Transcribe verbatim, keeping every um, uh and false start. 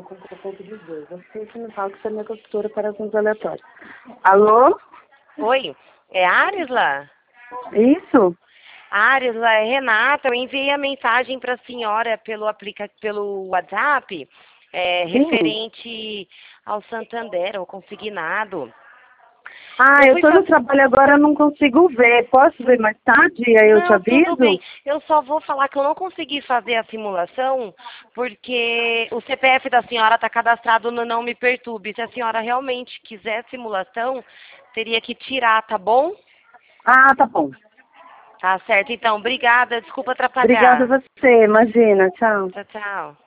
com o ponto de dois. Você que me fala que você é minha consultora para assuntos aleatórios. Alô? Oi, é Arisla? Isso? Arisla, é Renata. Eu enviei a mensagem para a senhora pelo, aplica pelo WhatsApp, é, referente ao Santander, ao consignado. Ah, eu eu estou fazer... no trabalho agora, eu não consigo ver. Posso ver mais tarde? Aí eu não, te aviso? Tudo bem. Eu só vou falar que eu não consegui fazer a simulação porque o C P F da senhora está cadastrado no Não Me Perturbe. Se a senhora realmente quiser simulação, teria que tirar, tá bom? Ah, tá bom. Tá certo, então. Obrigada. Desculpa Obrigada a atrapalhar. você, imagina. Tchau. Tchau, tchau.